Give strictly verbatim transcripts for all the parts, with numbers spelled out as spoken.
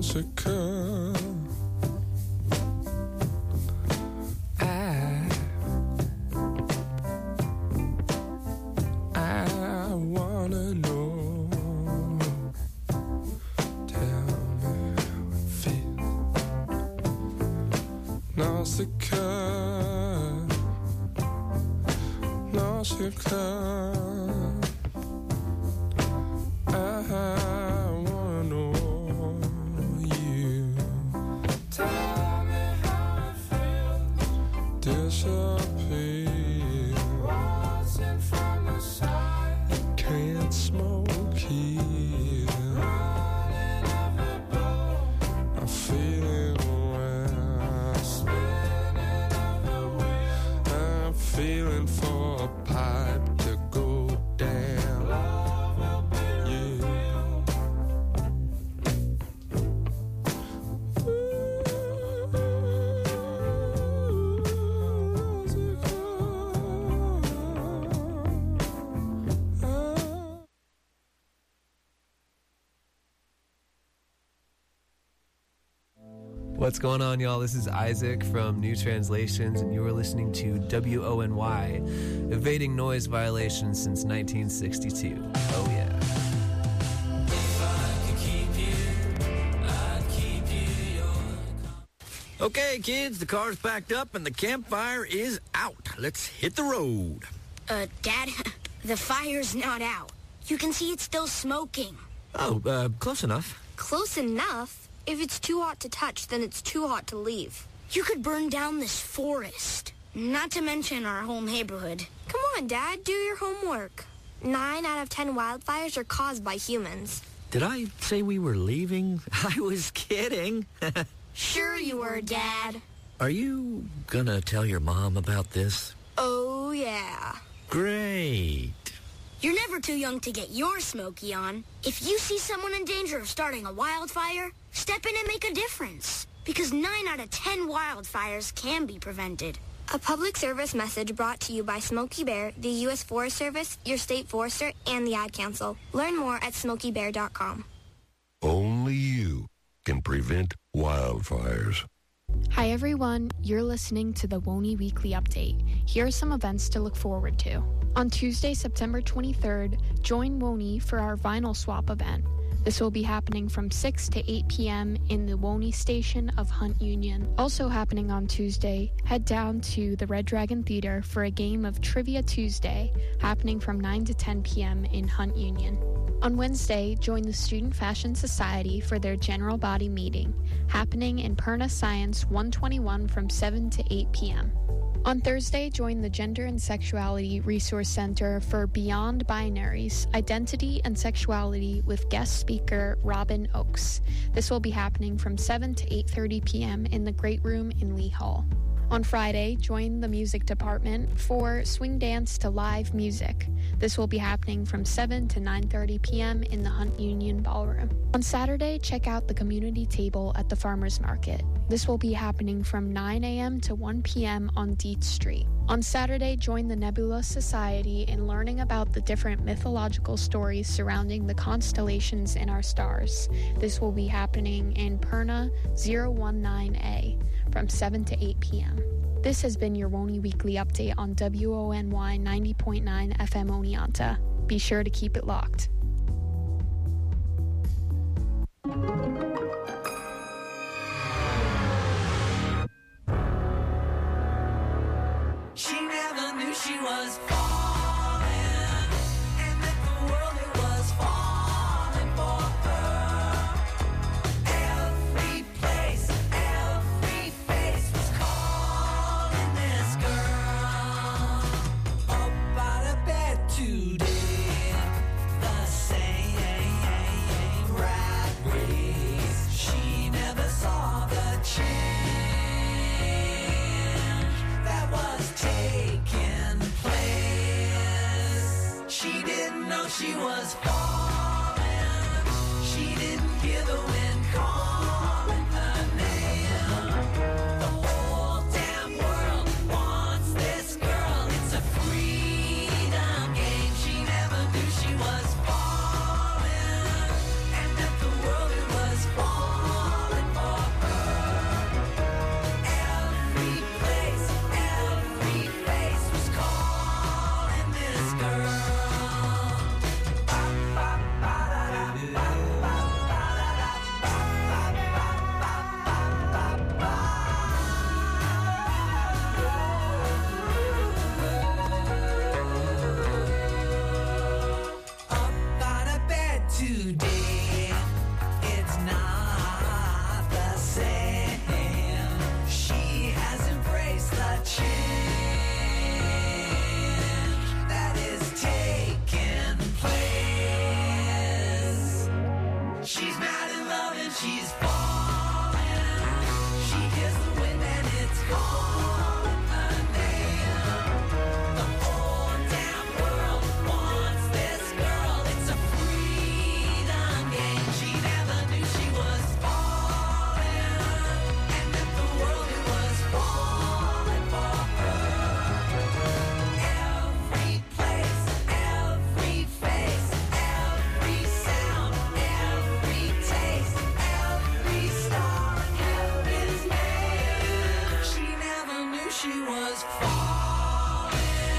Nausicaa. I, I wanna know. Tell me how it feels. Nausicaa, Nausicaa. I wanna know you. Tell me how it feels. Disappear. Watching from the side. Can't smoke here. Running every blow. I feel it well. Spinning everywhere. I'm feeling for a pipe to go down. Love will be real. What's going on, y'all? This is Isaac from New Translations, and you are listening to W O N Y, evading noise violations since nineteen sixty-two. Oh, yeah. Okay, kids, the car's packed up and the campfire is out. Let's hit the road. Uh, Dad, the fire's not out. You can see it's still smoking. Oh, uh, close enough. Close enough? If it's too hot to touch, then it's too hot to leave. You could burn down this forest. Not to mention our whole neighborhood. Come on, Dad, do your homework. Nine out of ten wildfires are caused by humans. Did I say we were leaving? I was kidding. Sure you were, Dad. Are you gonna tell your mom about this? Oh, yeah. Great. You're never too young to get your smoky on. If you see someone in danger of starting a wildfire, step in and make a difference. Because nine out of ten wildfires can be prevented. A public service message brought to you by Smokey Bear, the U S Forest Service, your state forester, and the Ad Council. Learn more at smokey bear dot com. Only you can prevent wildfires. Hi everyone, you're listening to the W O N Y Weekly Update. Here are some events to look forward to. On Tuesday, September twenty-third, join W O N Y for our vinyl swap event. This will be happening from six to eight p.m. in the W O N Y station of Hunt Union. Also happening on Tuesday, head down to the Red Dragon Theater for a game of Trivia Tuesday, happening from nine to ten p.m. in Hunt Union. On Wednesday, join the Student Fashion Society for their general body meeting, happening in Perna Science one twenty-one from seven to eight p.m. On Thursday, join the Gender and Sexuality Resource Center for Beyond Binaries, Identity and Sexuality with guest speaker Robin Oakes. This will be happening from seven to eight thirty p.m. in the Great Room in Lee Hall. On Friday, join the music department for Swing Dance to Live Music. This will be happening from seven to nine thirty p.m. in the Hunt Union Ballroom. On Saturday, check out the community table at the Farmers Market. This will be happening from nine a.m. to one p.m. on Dietz Street. On Saturday, join the Nebula Society in learning about the different mythological stories surrounding the constellations in our stars. This will be happening in Perna zero one nine A from seven to eight p.m. This has been your W O N Y Weekly Update on W O N Y ninety point nine F M Oneonta. Be sure to keep it locked. She never knew she was falling, and that the world it was falling for her. Every place, every face was calling this girl up out of bed today. The same rat race. She never saw the change that was taking place. she's falling. She hears the wind and it's calling her name. The whole damn world wants this girl. It's a freedom game. She never knew she was falling, and that the world it was falling for her. Every place, every face, every sound, every taste, every star, every name. She never knew she was falling.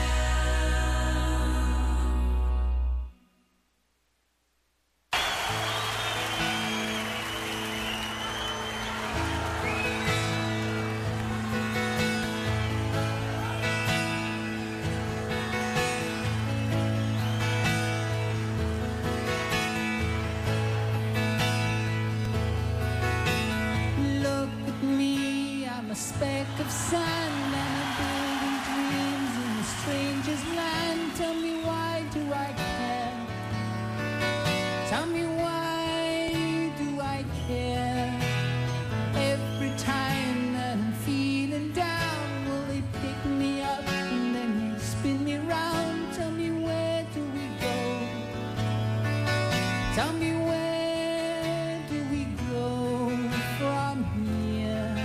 Look at me, I'm a speck of sand, and I'm building dreams in a stranger's land. Tell me, why do I care? Tell me, why do I care? Every time that I'm feeling down, will they pick me up and then you spin me round? Tell me, where do we go? Tell me, where do we go from here?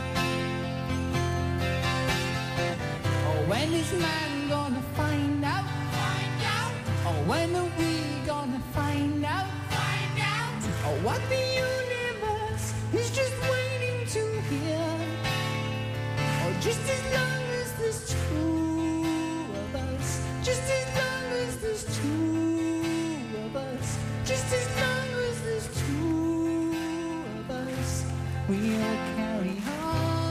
Oh, when is man gonna find out? Find out. Oh, when are we gonna find out? Find out. Oh, what the universe is just waiting to hear. Oh, just as long as there's two of us, just as long as there's two of us, just as long as there's two of us, we'll carry on.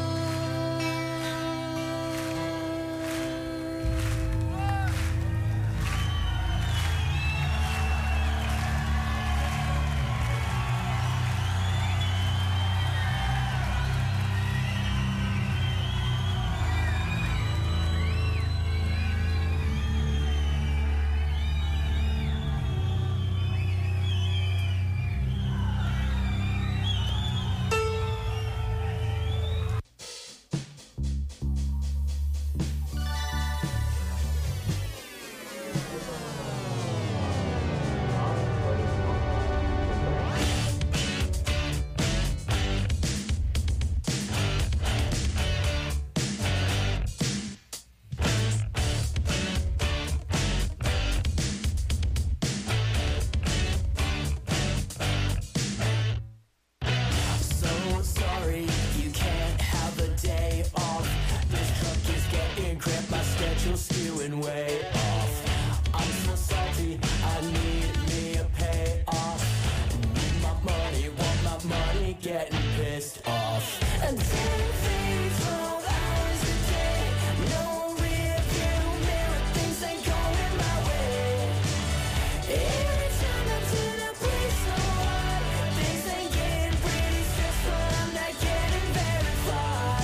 So sorry, you can't have a day off. This truck is getting cramped, my schedule's skewing way off. I'm so salty, I need me a payoff. Need my money, want my money, getting pissed off. And ten things, twelve hours a day. No rearview mirror, things ain't going my way. Every time I'm to the place so hard, things ain't getting pretty stressful. I'm not getting very far.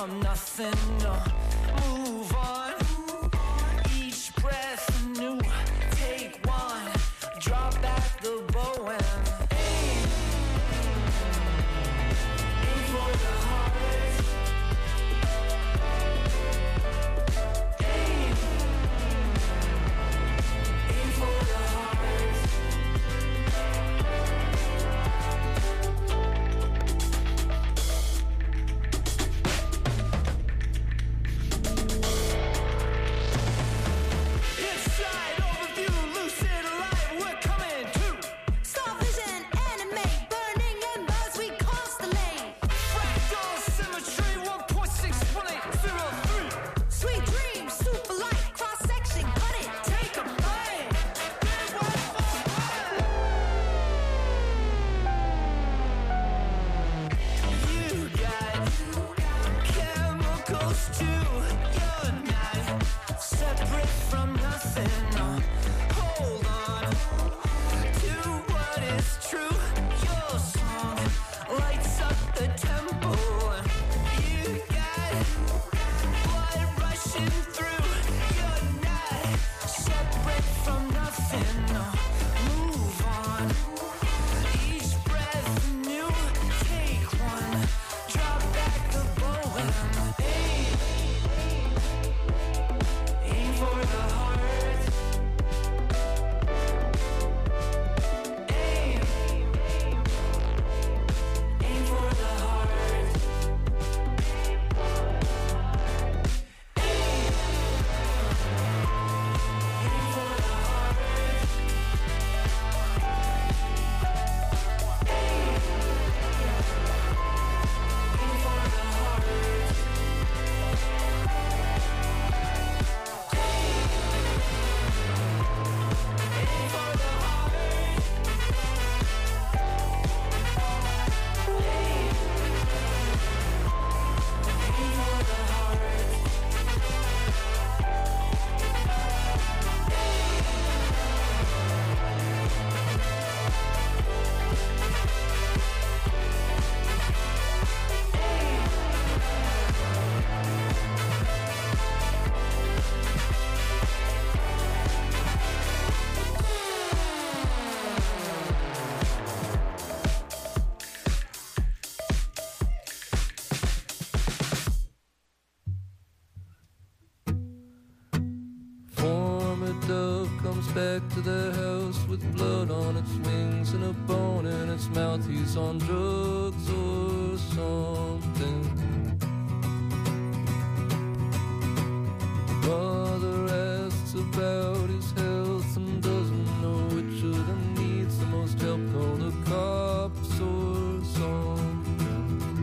from nothing. No, move on. Each breath anew. Take one. Drop back the bow and aim. Aim for the heart. Aim. Aim for the heart. Inside overview, lucid alive, we're coming to Star vision, animate, burning embers, we constellate. fractal symmetry. One point six one eight zero three. Sweet dreams, super light, cross section, cut it, take a bite. You got chemicals too. You're not separate from nothing. No, hold on to what is true. Your song lights up the tempo. You got blood rushing through. You're not separate from nothing. No, move on. Each breath new. Take one. Drop back the bow and aim. Aim for the heart. Aim. Aim for the heart. Aim. Aim for the heart. Aim for the heart. Aim for the heart. Aim for the heart. Form a dove comes back to the house with blood on its wings and a bone in its mouth. He's on drugs or something. Mother asks about his health and doesn't know which of them needs the most help. Call the cops or something.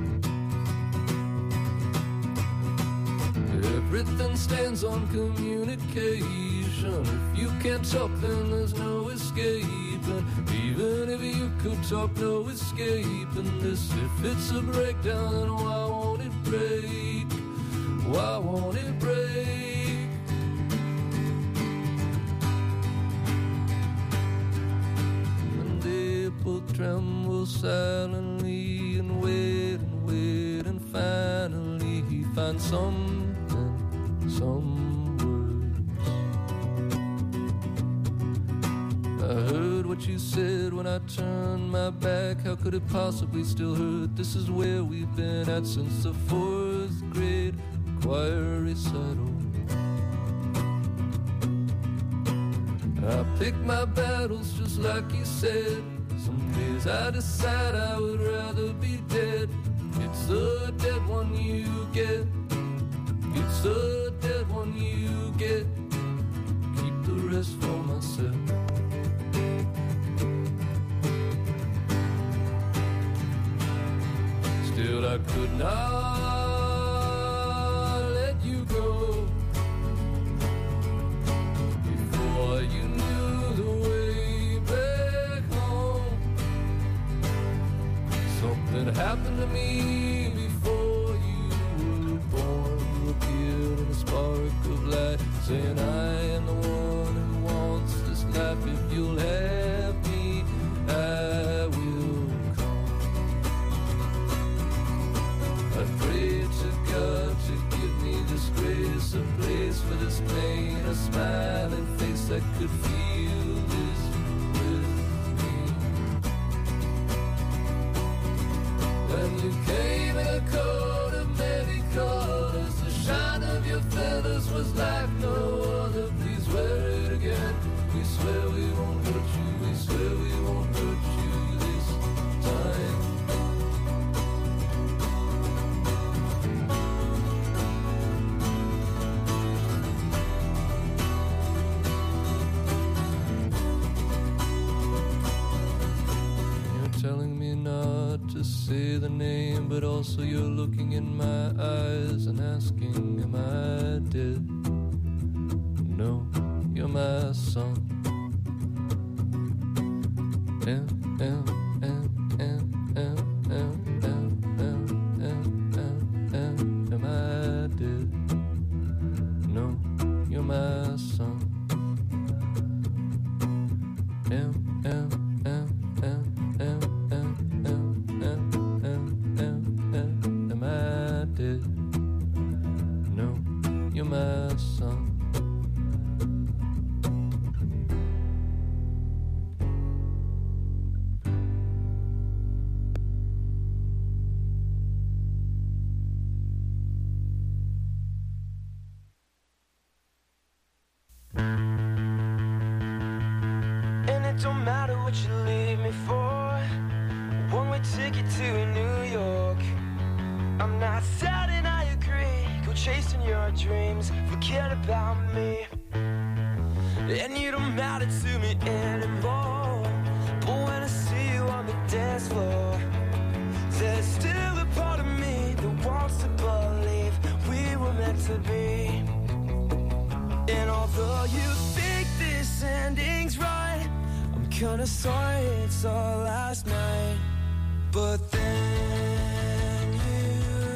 Everything stands on communication. If you can't talk, then there's no escaping. Even if you could talk, no escaping this. If it's a breakdown, then why won't it break? Why won't it break? And they both tremble silently and wait and wait, and finally he finds something, some words. I heard what you said when I turned my back. How could it possibly still hurt? This is where we've been at since the fourth grade choir recital. I pick my battles just like you said. Some days I decide I would rather be dead. It's the dead one you get. It's the dead one you get. Keep the rest for myself. Still I could not let you go before you knew the way back home. Something happened to me before you were born. You appeared in a spark of light, saying I am the one who wants this life. If you'll have me, I will come. I pray to God a smiling face that could feel this with me. When you came in a coat of many colors, the shine of your feathers was like no other. Please wear it again. We swear we won't hurt you. We swear we won't hurt you this time. You're telling me not to say the name, but also you're looking in my eyes and asking, am I dead? No, you're my son. M, M, M, M, M, M, M, M, M, M, M, am I dead? No, you're my son. M, M, M, M, M, M, M, M, M, M, M, am I dead? No, you're my son. And it don't matter what you leave me for. One-way ticket to New York. I'm not doubting, I agree. Go chasing your dreams, forget about me. And you don't matter to me anymore. But when I see you on the dance floor, there's still a part of me that wants to believe we were meant to be. And although you think this ending's right, I'm kinda sorry it's all last night. But then you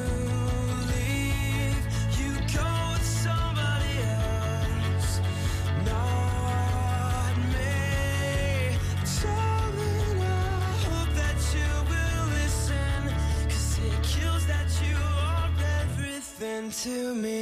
leave, you go with somebody else, not me. Darling, I hope that you will listen, 'cause it kills that you are everything to me.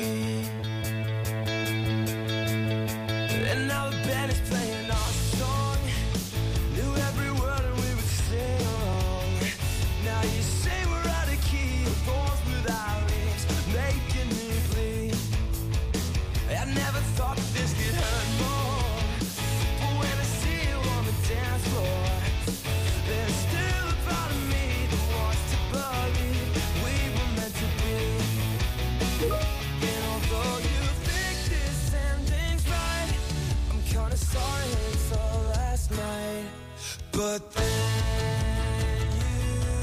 And now the band is playing our song. Knew every word and we would sing along. Now you say we're out of key, bones without leaves, making me bleed. I never thought that this could hurt more. But when I see you on the dance floor, there's still a part of me that wants to believe we were meant to be. And although you think this ending's right, I'm kinda sorry it's all last night. But then you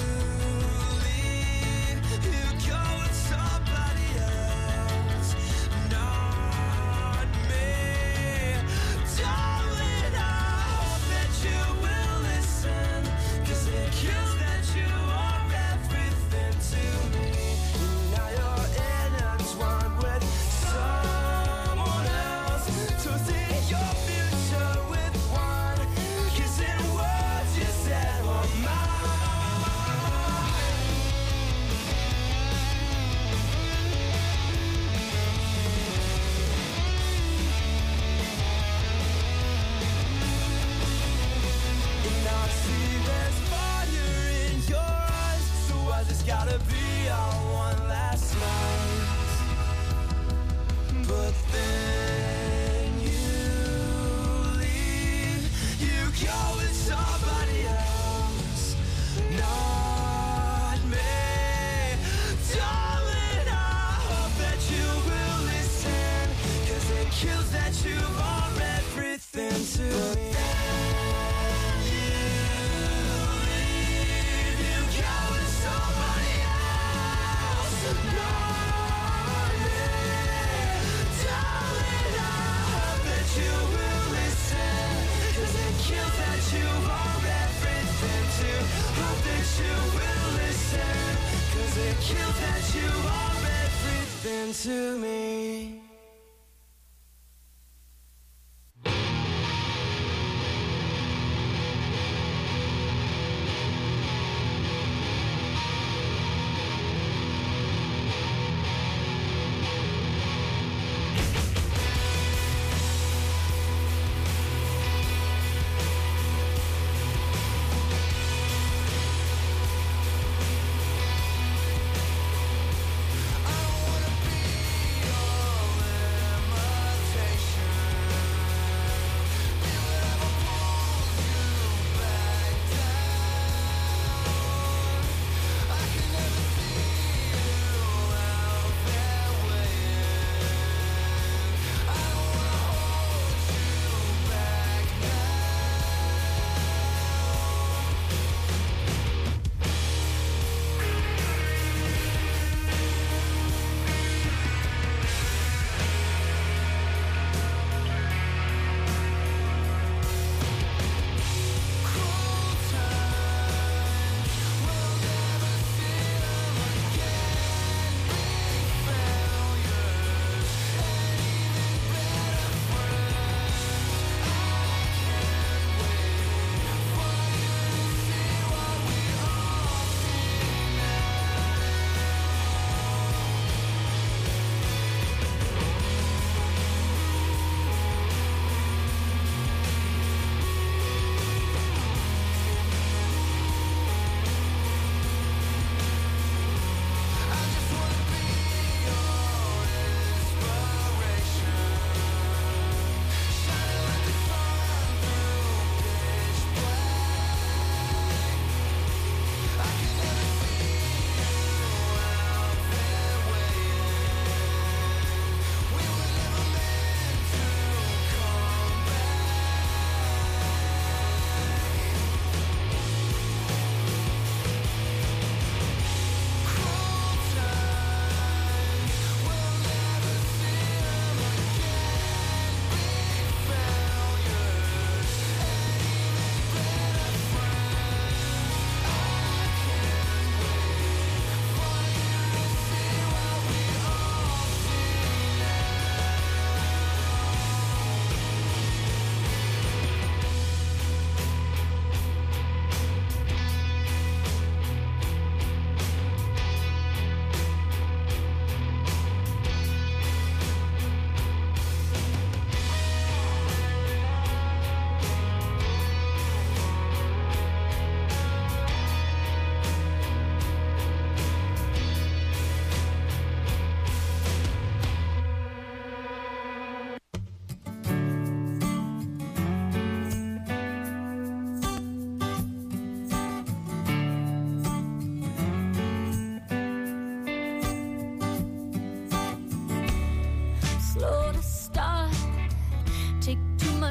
leave, you go with somebody else, not me. Darling, I hope that you will listen, 'cause it kills that you are everything to me. Now you're intertwined with someone else, to see your future with one, kissing words you said were mine. And now I see there's fire in your eyes, so I just gotta be our one last night. But then you leave, you go with somebody else, not me. Darling, I hope that you will listen, 'cause it kills that you are everything to me. You leave, you go with somebody else, not me. Darling, I hope that you will listen, 'cause it kills that you are everything to. Hope that you will listen, 'cause it kills that you are everything to me.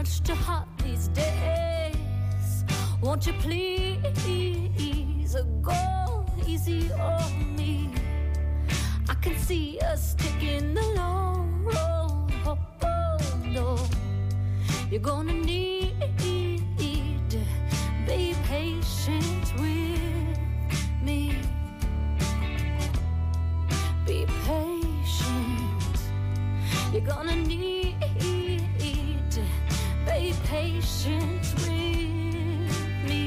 much to heart these days. Won't you please go easy on me? I can see us taking the long road. Oh, oh, no. You're gonna need, be patient with me. Be patient. You're gonna need, be patient with me.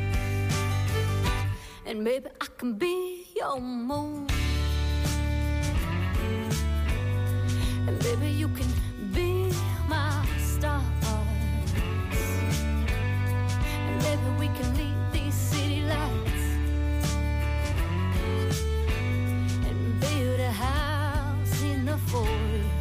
And maybe I can be your moon. And maybe you can be my stars. And maybe we can leave these city lights and build a house in the forest.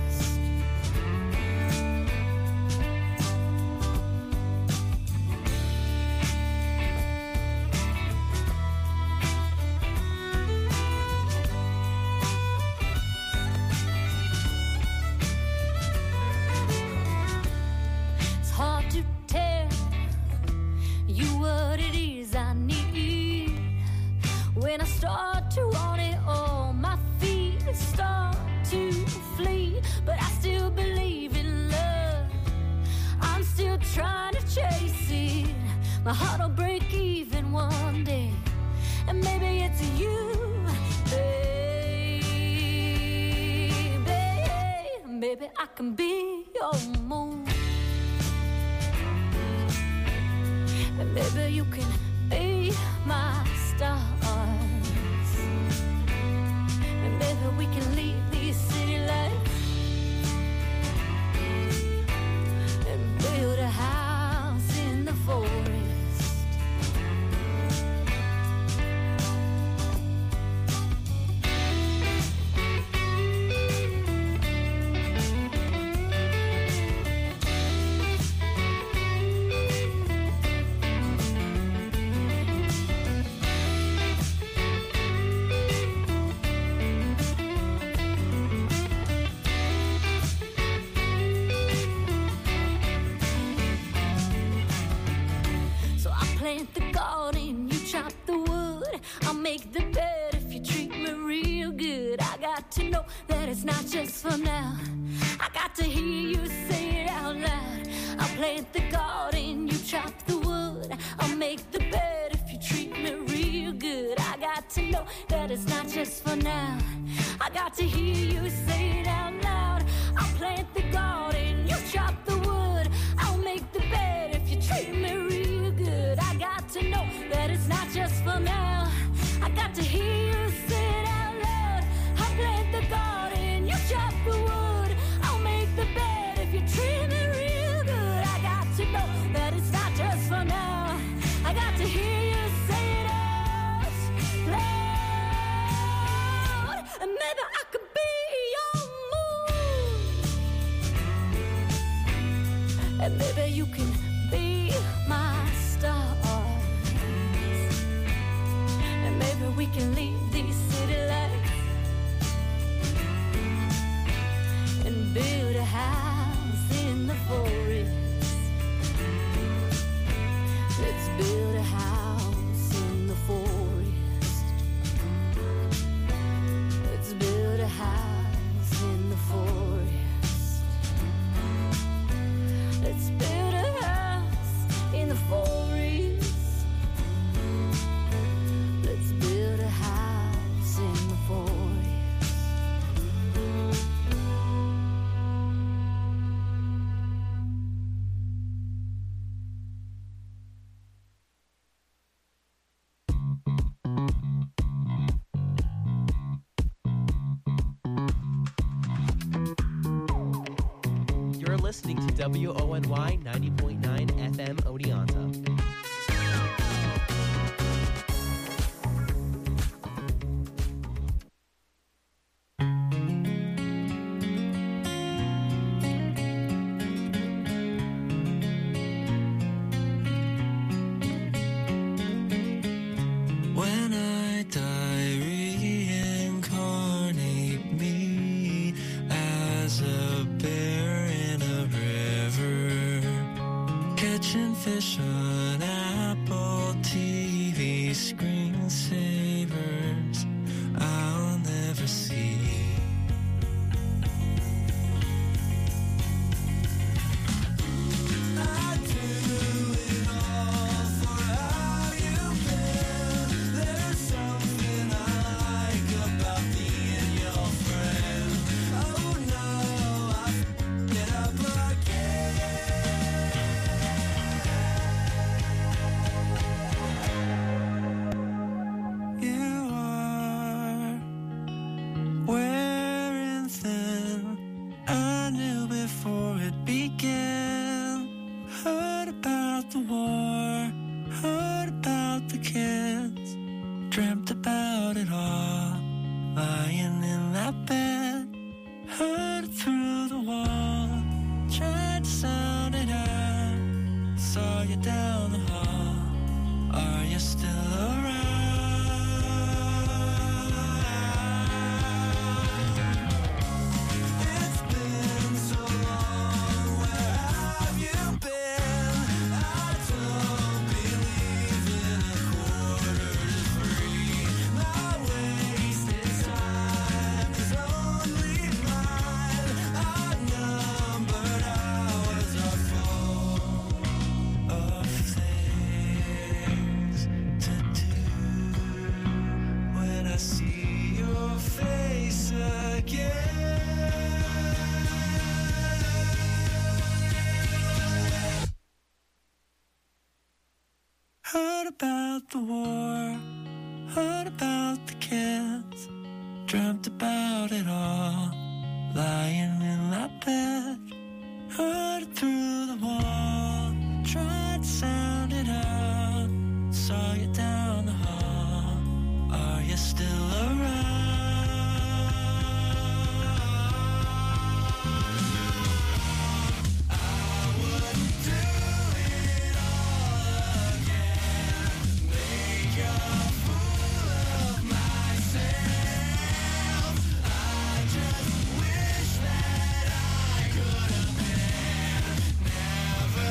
When I start to want it all, my feet start to flee. But I still believe in love. I'm still trying to chase it. My heart will break even one day, and maybe it's you, baby. Maybe I can be your moon, and maybe you can be my star. And maybe we can leave these city lights and build a house in the forest. Plant the garden, you chop the wood. I'll make the bed if you treat me real good. I got to know that it's not just for now. I got to hear you say it out loud. I'll plant the garden, you chop the wood. I'll make the bed if you treat me real good. I got to know that it's not just for now. I got to hear you say it out loud. I'll plant the garden, you chop the wood. I'll make the bed if you treat me real good. I got to know that it's not just for now. I got to hear you say it out loud. I'll plant the garden, you chop the wood. I'll make the bed if you treat me real good. I got to know that it's not just for now. I got to hear you say it out loud. And maybe I could be your moon, and maybe you can be my star. And maybe we can leave these city lights and build a house in the forest. Let's build a house in the forest. Let's build a house in the forest. Let's build a house in the forest. Let's build a house in the forest. You're listening to W O N Y ninety point nine F M Oneonta. When I die, reincarnate me as a bear in a river. Catching fish on Apple T V, screensavers I'll never see. I do it all for how you've been. There's something I like about being your friend. Oh no, I f***ed it up again. You are wearing thin. I knew before it began. Heard about the war, heard about the kids, dreamt about it all, lying in that bed. Heard it through the wall, tried to sound it out, saw you down the hall. Are you still around? It's been so long, where have you been? I don't believe in a quarter to three. My wasted time is only mine. Unnumbered hours are full of things to do. When I see your face again, heard about the war, heard about the kids, dreamt about it all, lying in that bed. Heard it through the wall, tried to sound it out, saw you down the hall. Are you still around? I wouldn't do it all again, make a fool of myself. I just wish that I could have been. Never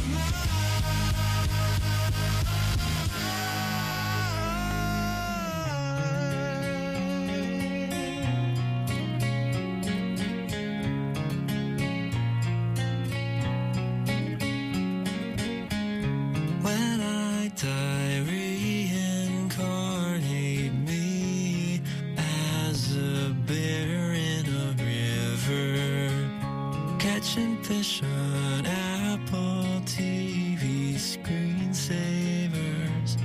when I die, reincarnate me as a bear in a river, catching fish on Apple T V, screensavers.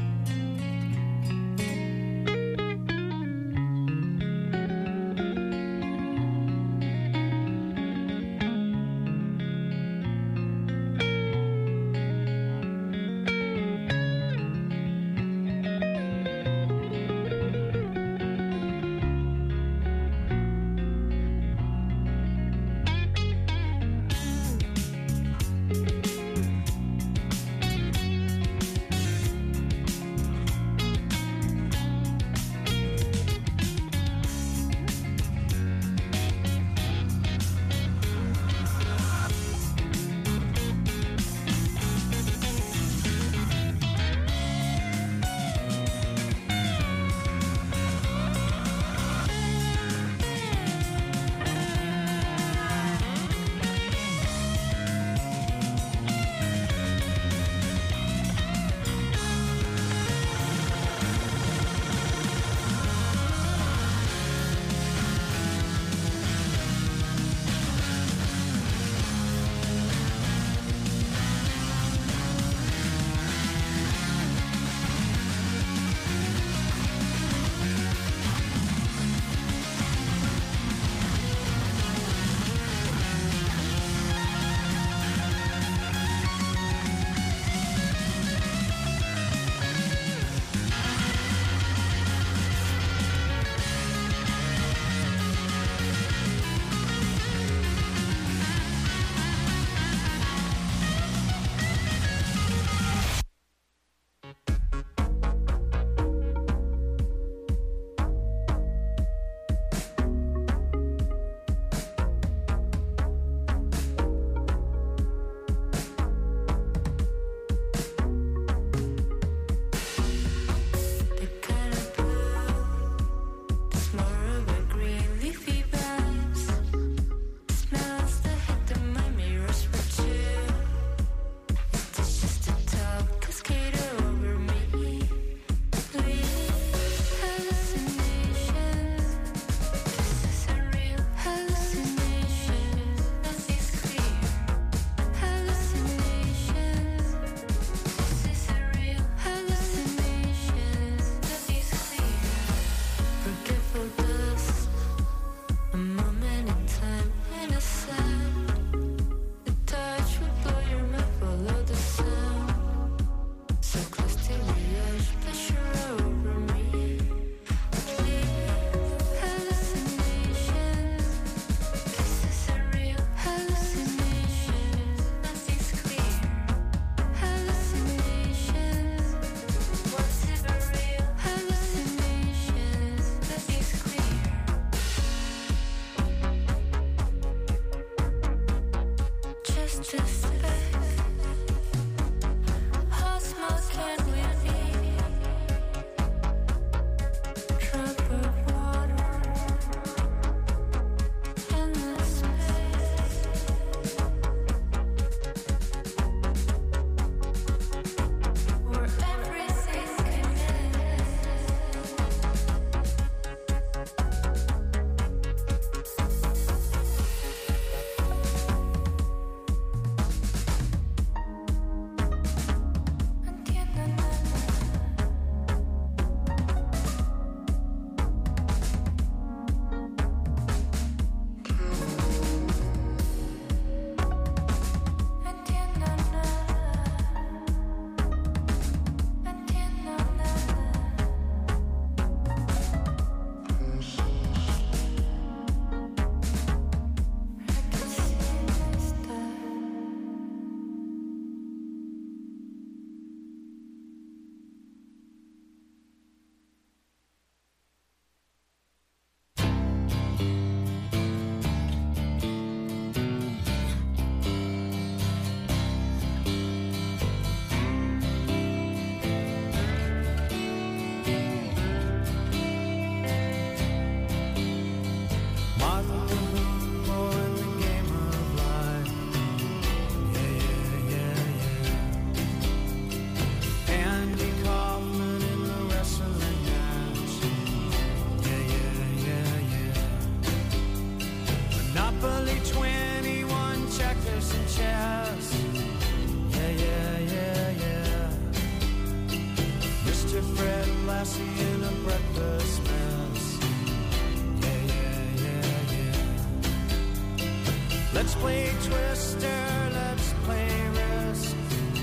Let's play Twister, let's play Risk.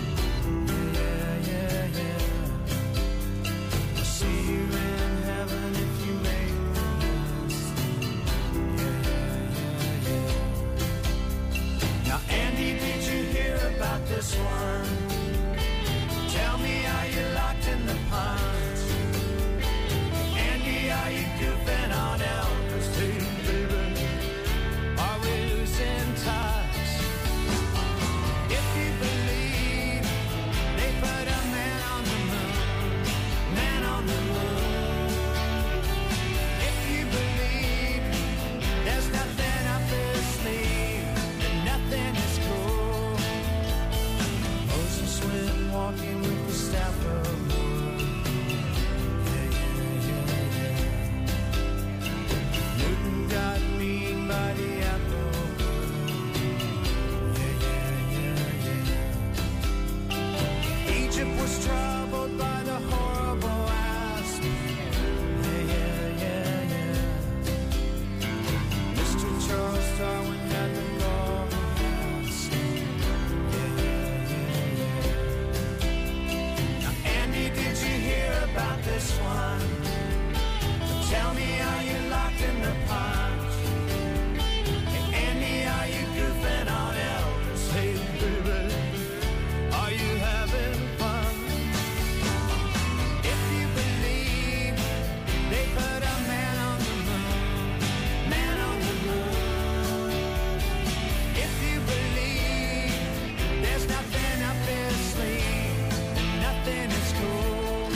Yeah, yeah, yeah. I'll see you in heaven if you make the list. Yeah, yeah, yeah, yeah. Now, Andy, did you hear about this one? Tell me, are you locked in the punch? Andy, are you goofing on Elvis too, baby? Are we losing touch? If you believe they put a man on the moon, man on the moon. If you believe there's nothing up his sleeve and nothing is cool. Moses went walking with the staff of wood. Yeah, yeah, yeah, yeah. Newton got mean by the apple. Yeah, yeah, yeah, yeah. Egypt was troubled by the horrible asp. Yeah, yeah, yeah, yeah. Mister Charles Darwin had the golden mask. Yeah, yeah, yeah, yeah. Now, Andy, did you hear about this one? Tell me, are you locked in the punch? Hey, Andy, are you goofing on Elvis? Hey, baby, are you having fun? If you believe they put a man on the moon, man on the moon. If you believe there's nothing up his sleeve, nothing is cool.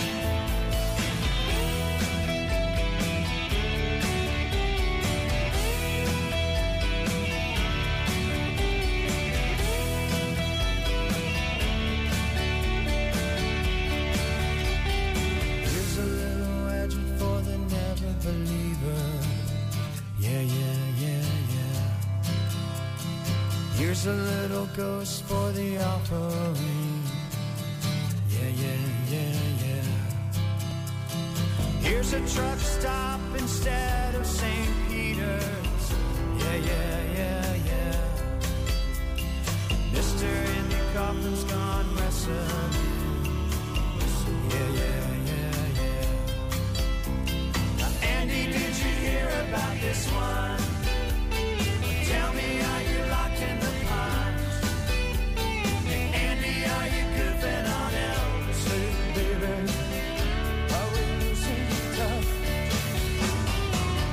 Here's a little legend for the never believer. Yeah, yeah, yeah, yeah. Here's a little ghost for the offering. Yeah, yeah, yeah, yeah. Here's a truck stop instead of Saint Peter's. Yeah, yeah, yeah, yeah. Mister Andy Kaufman's gone wrestling. Yeah, yeah, yeah, yeah. Now, Andy, did you hear about this one? Tell me, are you locked in the punch? Hey, Andy, are you goofing on Elvis? Hey, baby, are we losing touch?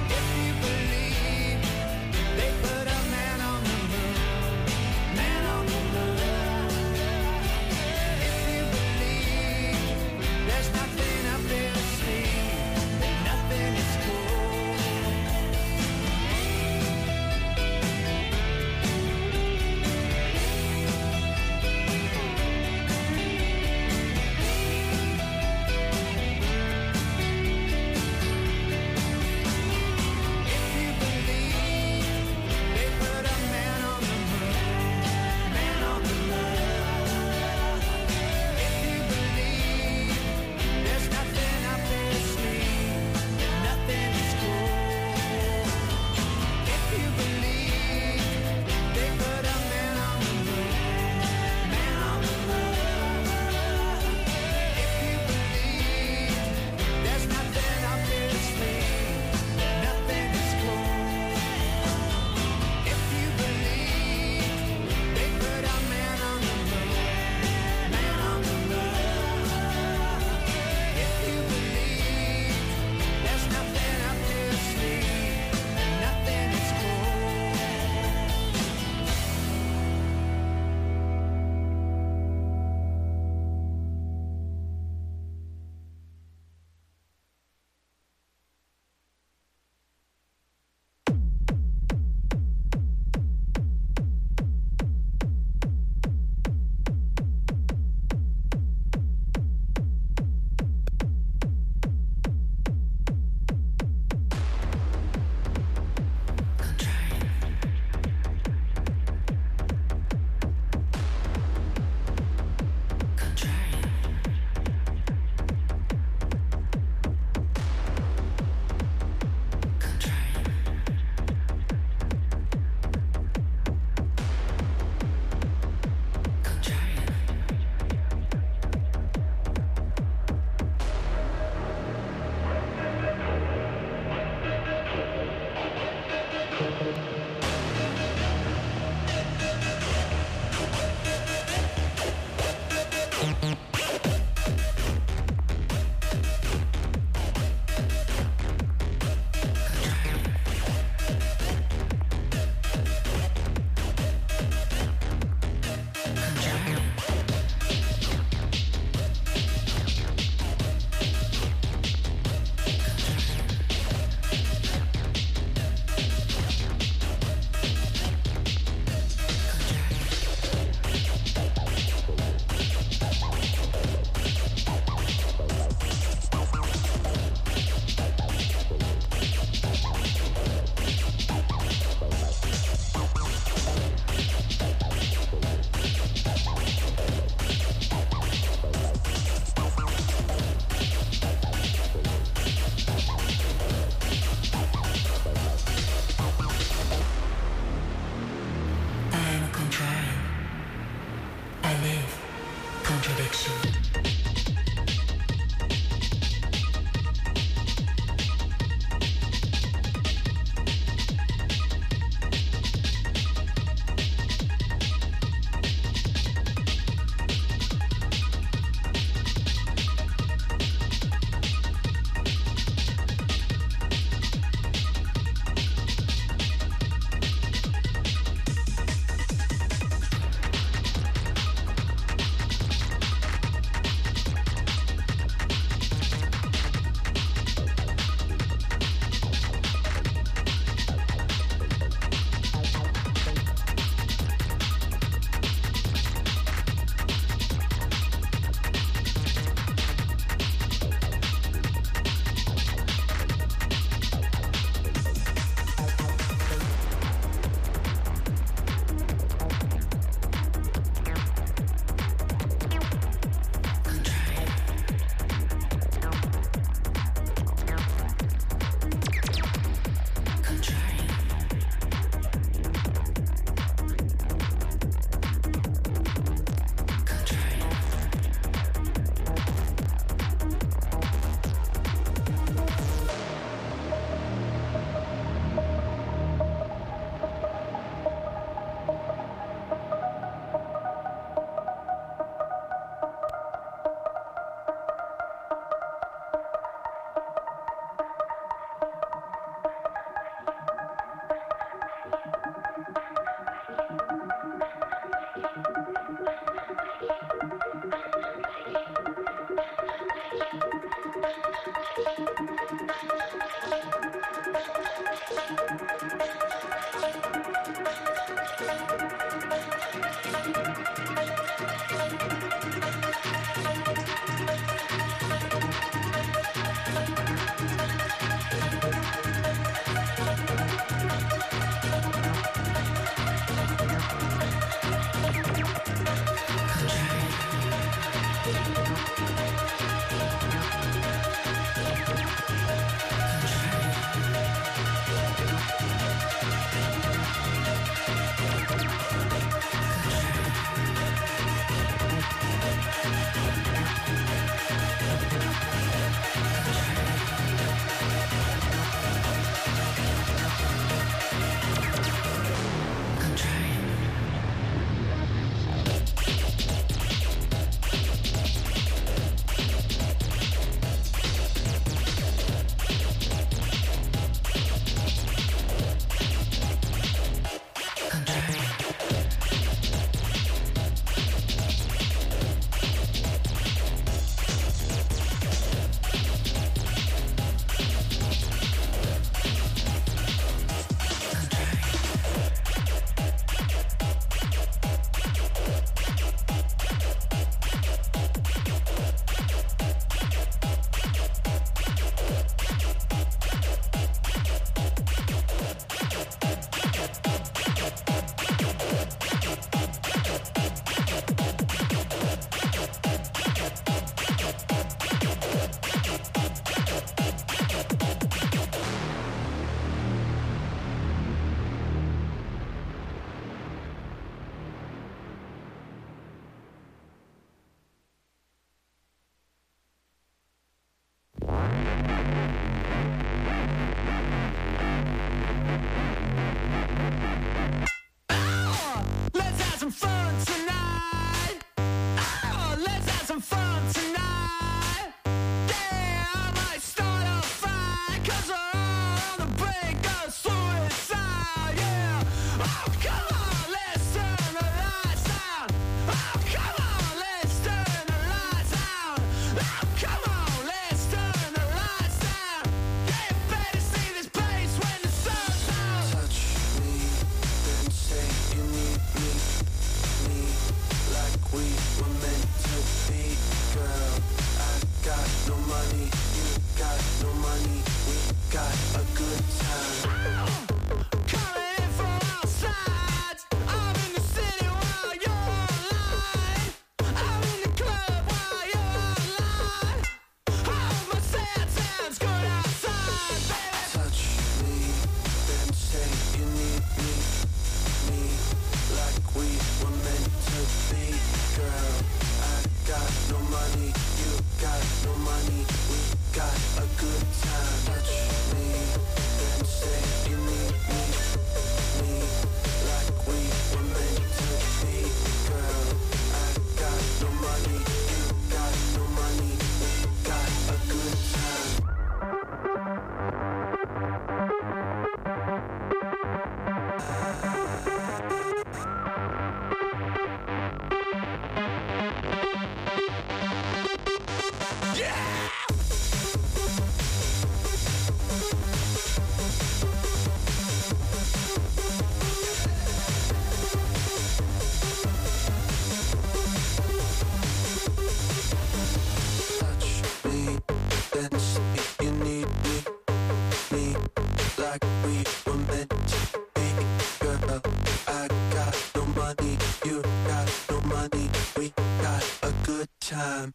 we were meant to be. Girl, I got no money, you got no money. We got a good time.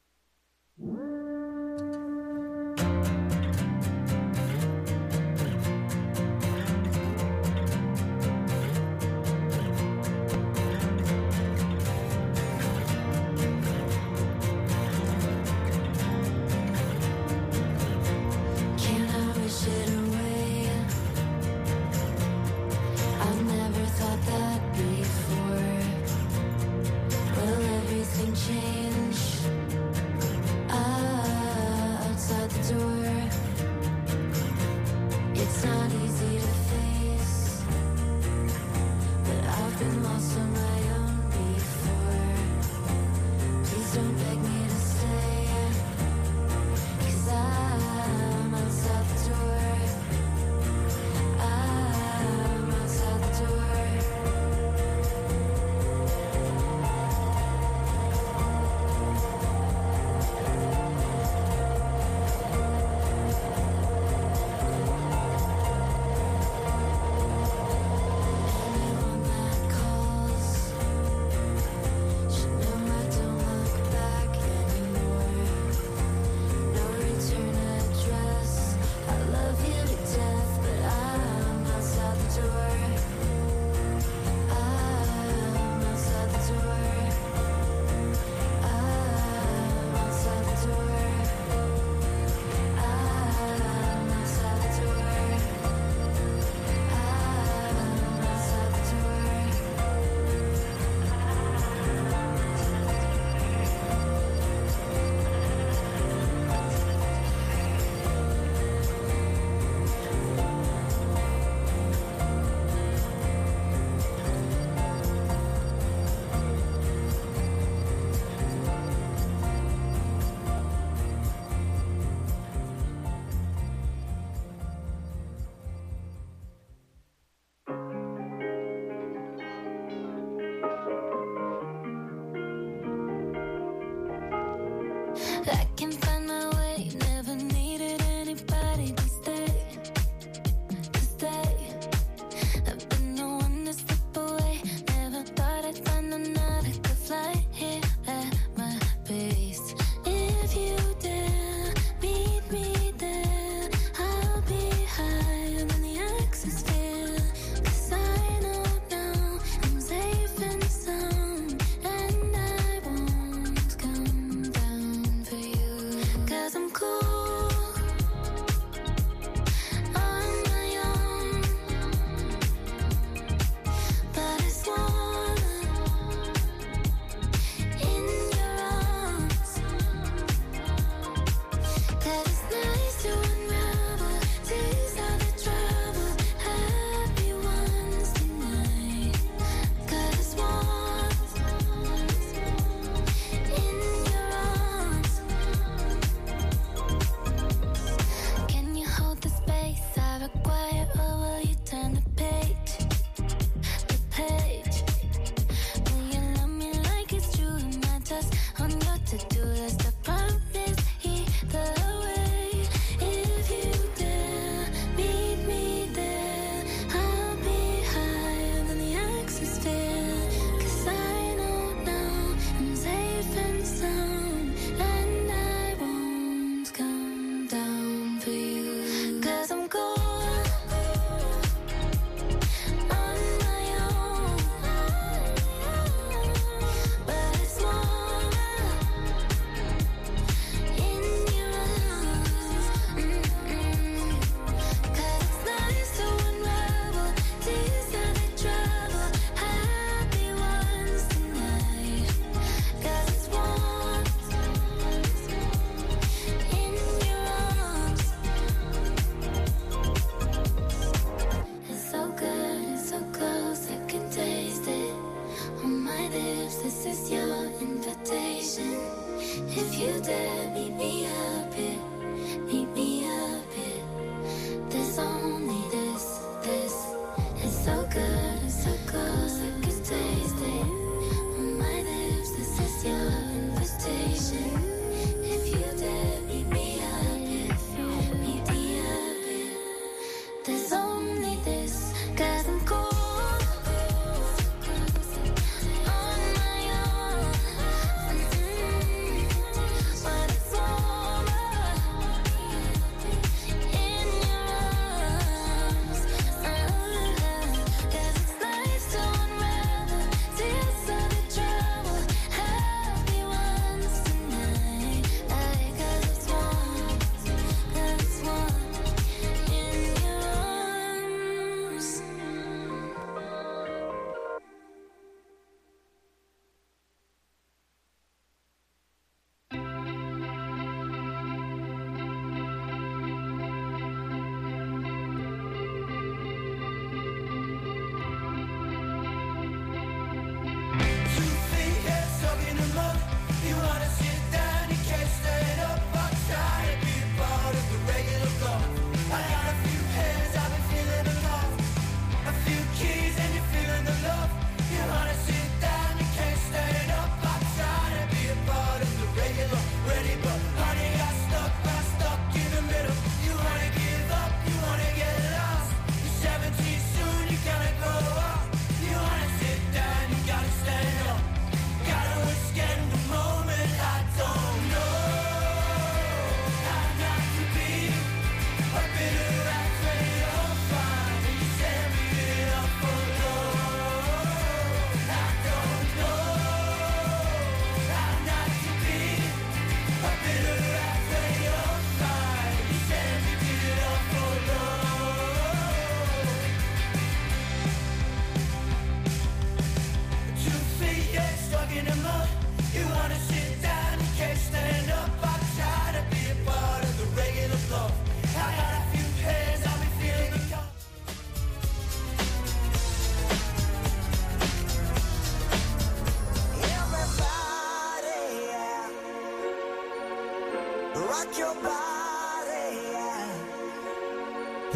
Can I wish it away? I've never thought that before. Will everything change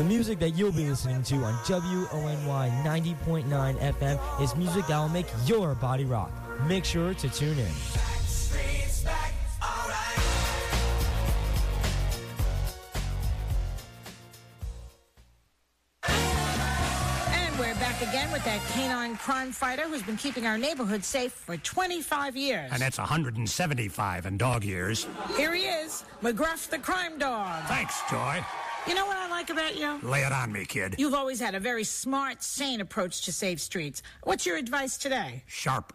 music that you'll be listening to on W O N Y ninety point nine F M is music that will make your body rock. Make sure to tune in. Again with that canine crime fighter who's been keeping our neighborhood safe for twenty-five years. And that's one hundred seventy-five in dog years. Here he is, McGruff the crime dog. Thanks, Joy. You know what I like about you? Lay it on me, kid. You've always had a very smart, sane approach to safe streets. What's your advice today? Sharp